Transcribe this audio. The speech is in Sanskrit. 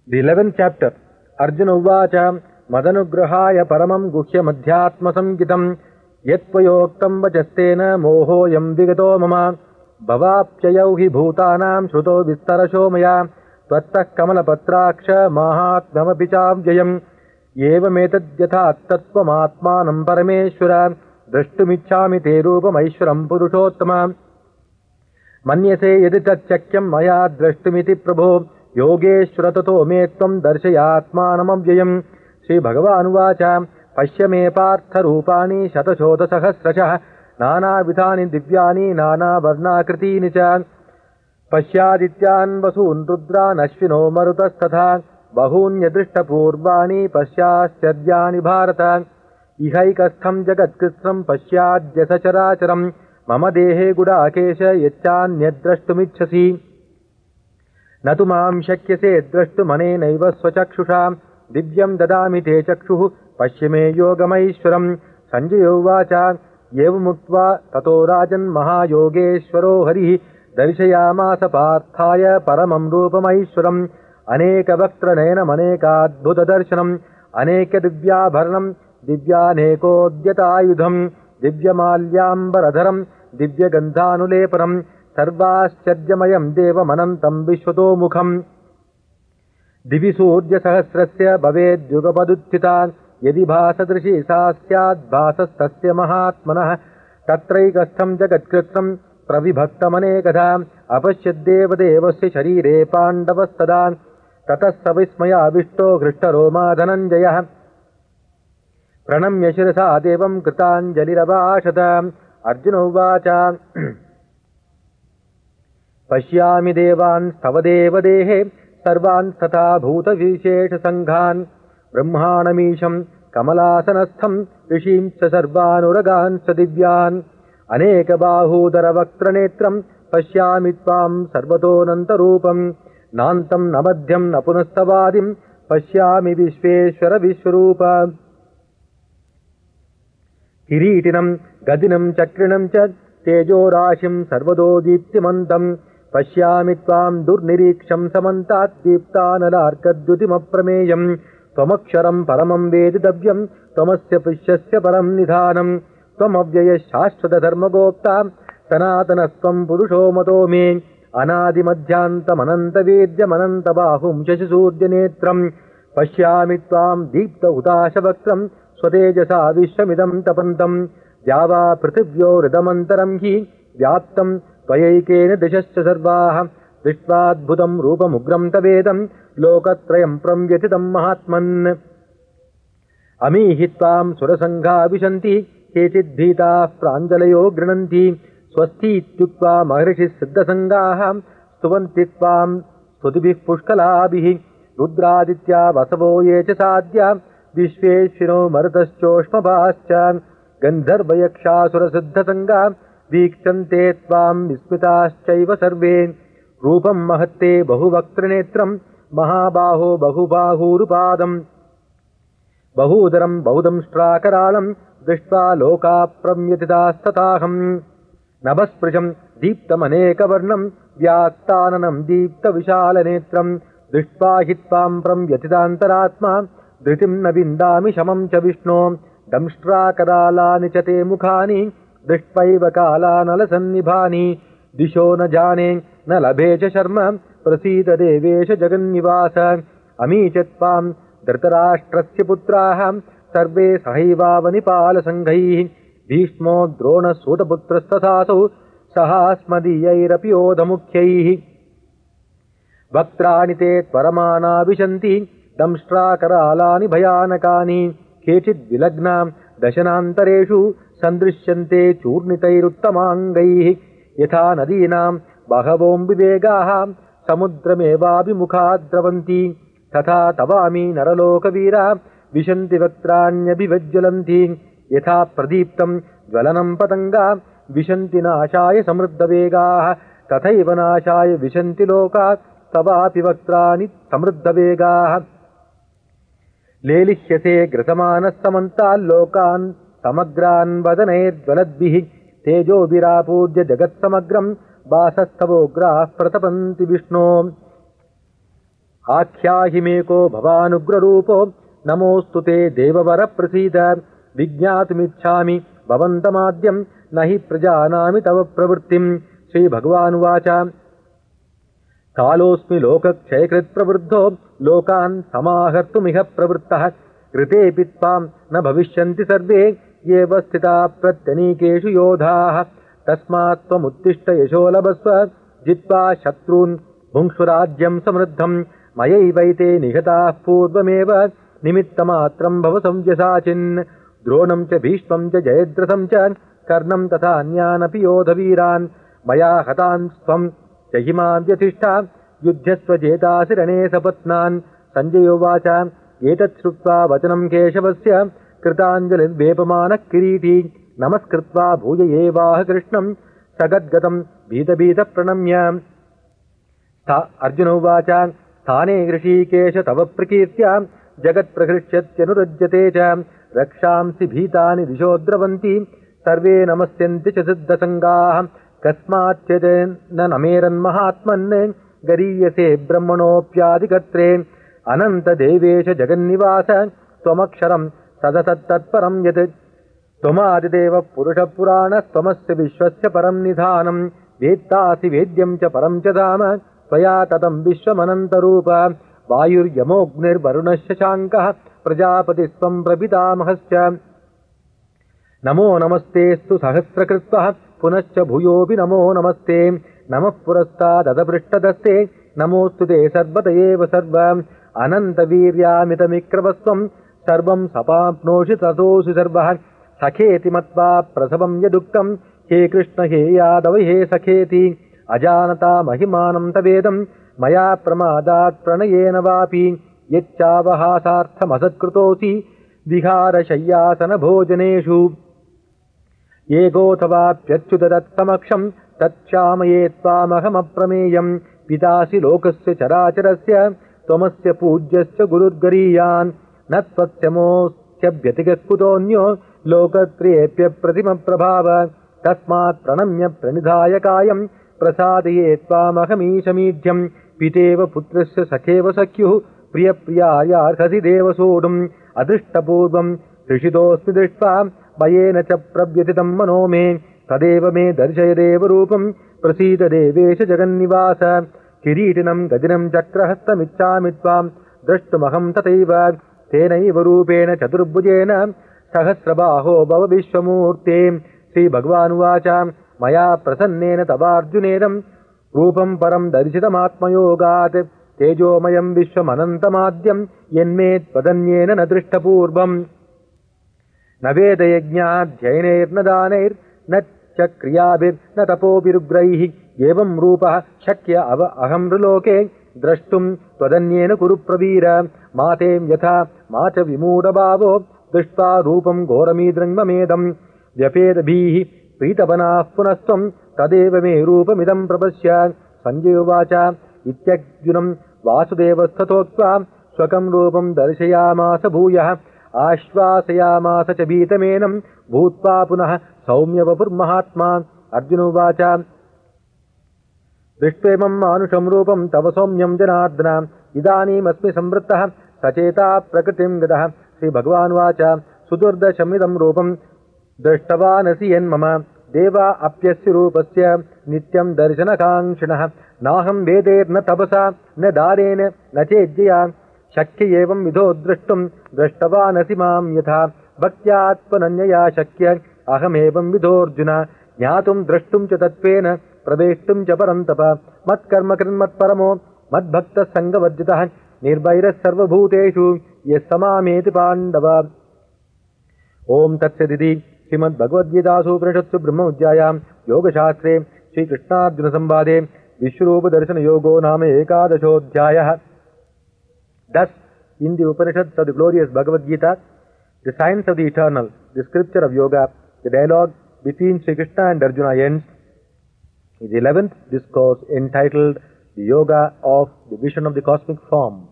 The 11th chapter. Arjuna Uvacha Madanugrahaya Paramam Guhyamadhyatma Samgitam Yatpayoktam Vachastena Mohoyam Vigato Mama Bhavapchayau hi Bhutanam Shruto Vistarasho Maya Tvattah Kamalapatraksha Mahatmamapicham Jayam Yevametad Yathat Tattvamatmanam Parameshwara Drashtumichhami Te Rupam Aishwaram Purushottama Manyase Yaditat Chakyam Maya Drashtumiti Prabho Yogeshwara Tato Me Tvam Darshayatmanam Avyayam Shri Bhagavan Uvacha Pashya me partha rupani shatashoda sahasrashah Nana vidhani divyani nana varnakriti cha Pashyadityan vasun rudran ashvino marutastatha Bahun yadrishta purvani pasyasyadyani bharata Ihaikastham jagatkrisram pasyadyasa characharam Mama dehe gudakesha yachyanyadrashtumicchasi Natu mam shakyase drashtumane naiva swachakshusha Divyam dadami te chakshuh Pashyame yogamaishwaram Sanjaya Uvacha Yevamukva tato rajan mahayogeshwaro harihi Darshayamasa parthaya paramam rupamaishwaram Aneka vaktra nayanam anekadbhuta darshanam Aneka divyabharanam divyanekodhyatayudham Divyamalyambaradharam divyagandhanuleparam Sarvascharyamayam devamanantam vishwato mukham Divi Surya Sahasrasya Bhaved Yugapaduttita Yadi Bhasadrishi Sasyad Bhasastasya Mahatmanah Tatraikastham Jagatkritam Pravibhaktamanekadha Apashyad Devadevasya Sharire Pandavastada Tatassavismaya Vishto Krishtharoma Dhananjayah Pranamya Shirasa Devam Kritanjalirabhashata Arjuna Uvacha Pashyami Devan Stavadevadehe Sarvan Tata Bhuta Vishesha Sanghan Brahmanamisham Kamalasanastham Rishim Sarvanuragan Sadivyan Aneka Bahudara Vaktranetram Pashyamitvam Sarvato Nantarupam Nantam Namadhyam Napunastavadim Pashyami Vishveshwara Vishwarupa Kiritinam Gadinam Chakrinam Chad Tejo Rashim Sarvado Deeptimantam Pashyamitvam Durniriksham Samantat Deeptanalaarkadyutimaprameyam Tvamaksharam Paramam Vedidavyam Tvamasya Pishyasya Param Nidhanam Tvamavyaya Shashvata Dharmagopta Sanatanastvam Purusho Mato Me Anadimadhyantam Ananta Vedyam Ananta Bahum Shashisudya Netram Pashyamitvam Deepta Utashavakram Svatejasa Vishwamidam Tapantam Java Prithivyo Ridamantaram Hi Vyaptam Tvayaikena Dishascha Sarvaha Vishwadbhutam Rupamugram Tavedam Lokatrayam Pramvyatitam Mahatman Amihitvam Surasangha Vishanti Kechid Dhita Pranjalayo Grananti Swasti Tyukva Maharishis Siddhasangaha Stuvantitvam Stutibhih Pushkalabhih Rudraditya Vasavo Yecha Sadhya Vishveshvino Marataschoshmabhascha Gandharvayaksha Surasiddhasanga Vikshante Tvam Vismitaschaiva Sarve Rupam Mahatte Bahuvakranetram Mahabaho Bahubahurupadam Bahudaram Bahudam Strakaralam Vishtva Loka Pramyatidastataham Nabasprajam Deeptamanekavarnam Vyaktananam Deepta Vishalanetram Vishtva Hitvam Pramyatidantaratma Dhritim Navindami Shamam Cha Vishno Damstrakadalani Chate Mukhani Drishtpaiva Kala Nalasannibhani Disho na jane na labhecha sharma Prasita devesha jagannivasa Amichatvam Dhritarashtrasya putraham Sarve sahivavanipala sanghaih Bhishmo drona sutaputrastathasu Sahasmadiyairapi odhamukhyaihi Vaktrani te tvaramana vishanti Damshtrakaralani bhayanakani Kechid vilagnam Dashanantareshu Sandrishyante churnitairuttamangaih Yatha nadinam Bahavom vivegaha Samudramevabi mukhadravanti Tatha tavami naraloka vira Vishanti vaktranyabhivajjalanti Yatha pradiptam jvalanam patanga Vishanti nashaya samruddhavegaha Tathaiva nashaya vishanti loka Tavapi vaktrani samruddhavegaha Lelishyase grasamanas samantal lokan Samagran vadanayed valadbih Tejo virapurja jagat samagram Vasastavograh pratapanti Vishnu आख्याहि मेको भवानुग्ररूपो नमोऽस्तु ते देववर प्रसीद विज्ञातुमिच्छामि भवन्तमाद्यं न हि प्रजानामि तव प्रवृत्तिं श्रीभगवानुवाच कालोऽस्मि लोकक्षयकृत् प्रवृद्धो लोकान् समाहर्तुमिह प्रवृत्तः कृतेऽपि त्वां न भविष्यन्ति सर्वे येव स्थिता प्रत्यनीकेषु योधाः तस्मात् त्वमुत्तिष्ठ यशो लभस्व जित्वा शत्रून् भुङ्क्षु राज्यं समृद्धं मयैवैते निहताः पूर्वमेव निमित्तमात्रं भव संव्यसाचिन् द्रोणं च भीष्मं च जयद्रथं च कर्णं तथा अन्यानपि योधवीरान् मया हतान् स्वं जहिमां व्यतिष्ठा युध्यस्व जेतासि रणे सपत्नान् सञ्जयोवाच एतत् श्रुत्वा वचनं केशवस्य कृताञ्जलिर्वेपमानः किरीटी नमस्कृत्वा भूय एवाह कृष्णं सगद्गतं भीतभीतप्रणम्य अर्जुन उवाच स्थाने ऋषिकेश तव प्रकीर्त्या जगत्प्रहृष्यत्यनुरज्यते च रक्षांसि भीतानि दिशो द्रवन्ति सर्वे नमस्यन्ति च सिद्धसङ्गाः कस्माच्चेदेन नमेरन्महात्मन् गरीयसे ब्रह्मणोऽप्यादिकर्त्रे अनन्तदेवेश जगन्निवास त्वमक्षरं सदसत्तत्परं यत् त्वमादिदेव पुरुषपुराणस्त्वमस्य विश्वस्य परं निधानं वेत्तासि वेद्यं च परं च धाम त्वया ततं विश्वमनन्तरूप वायुर्यमोऽग्निर्वरुणश्च शाङ्कः प्रजापतिस्त्वं प्रपितामहश्च नमो नमस्तेऽस्तु सहस्रकृत्वः पुनश्च भूयोऽपि नमो नमस्ते नमः पुरस्तादपृष्ठदस्ते नमोऽस्तु ते सर्वत एव सर्व अनन्तवीर्यामितमिक्रमस्त्वं सर्वं सपाप्नोषि ततोऽसि सर्वः सखेति मत्वा प्रसवं यदुक्तं हे कृष्ण हे यादव हे सखेति अजानता महिमानं तवेदं मया प्रमादात् प्रणयेन वापि यच्चावहासार्थमसत्कृतोऽसि विहारशय्यासनभोजनेषु एकोऽथवाप्यच्युतदत्समक्षं तत्क्षामये त्वामहमप्रमेयं पितासि लोकस्य चराचरस्य त्वमस्य पूज्यस्य गुरुर्गरीयान् न त्वत्समोऽस्त्यव्यतिकः कुतोऽन्यो लोकत्रयेऽप्यप्रतिमप्रभाव तस्मात् प्रणम्य प्रणिधाय कायं प्रसादये त्वामहमीशमीढ्यं पितेव पुत्रस्य सखेव सख्युः प्रियप्रियायार्हसि देव सोढुम् अदृष्टपूर्वं हृषितोऽस्मि दृष्ट्वा भयेन च प्रव्यथितं मनो मे तदेव मे दर्शय देवरूपं प्रसीद देवेश जगन्निवास किरीटिनं गदिनं चक्रहस्तमिच्छामि त्वां द्रष्टुमहं तथैव तेनैव रूपेण चतुर्भुजेन सहस्रबाहो भव विश्वमूर्ते श्रीभगवानुवाच मया प्रसन्नेन तवार्जुनेदं रूपं परं दर्शितमात्मयोगात् तेजोमयं विश्वमनन्तमाद्यं यन्मे त्वदन्येन न दृष्टपूर्वम् न वेदयज्ञाध्ययनैर्न दानैर्न च क्रियाभिर्न तपोभिरुग्रैः एवं रूपः शक्य अहं नृलोके द्रष्टुं त्वदन्येन कुरु प्रवीर मातें यथा मा च विमूढभावो दृष्ट्वा रूपं घोरमीदृङ्ममेदं व्यपेदभिः प्रीतपनाः पुनस्त्वं तदेव मे रूपमिदं प्रपश्य सञ्जय उवाच इत्यर्जुनं वासुदेवस्तथोक्त्वा स्वकं रूपं दर्शयामास भूयः आश्वासयामास च भीतमेनं भूत्वा पुनः सौम्यवपुर्महात्मा अर्जुन उवाच दृष्ट्वेमं मानुषं रूपं तव सौम्यं जनार्दन इदानीमस्मि संवृत्तः सचेता प्रकृतिं गतः श्रीभगवानुवाच सुदुर्दशमिदं रूपं दृष्टवानसि यन्मम देवा अप्यस्य रूपस्य नित्यं दर्शनकाङ्क्षिणः नाहं वेदेर्न तपसा न दानेन न चेज्जया शक्य एवं विधो द्रष्टुं दृष्टवानसि मां यथा भक्त्यात्मनन्यया शक्य अहमेवं विधोऽर्जुन ज्ञातुं द्रष्टुं च तत्त्वेन प्रवेष्टुं च परन्तप मत्कर्म कृन्मत्परमो मद्भक्तः सङ्गवर्जितः निर्वैरः सर्वभूतेषु यः समामेति पाण्डव। ओम तत्सदिति श्रीमद्भगवद्गीतासूपनिषत्सु ब्रह्मविद्यायां योगशास्त्रे श्रीकृष्णार्जुनसंवादे विश्वरूपदर्शनयोगो नाम एकादशोऽध्यायः। Thus, in the Upanishads of the glorious Bhagavad Gita, the science of the eternal, the scripture of yoga, the dialogue between Sri Krishna and Arjuna ends with the 11th discourse entitled The Yoga of the Vision of the Cosmic Form.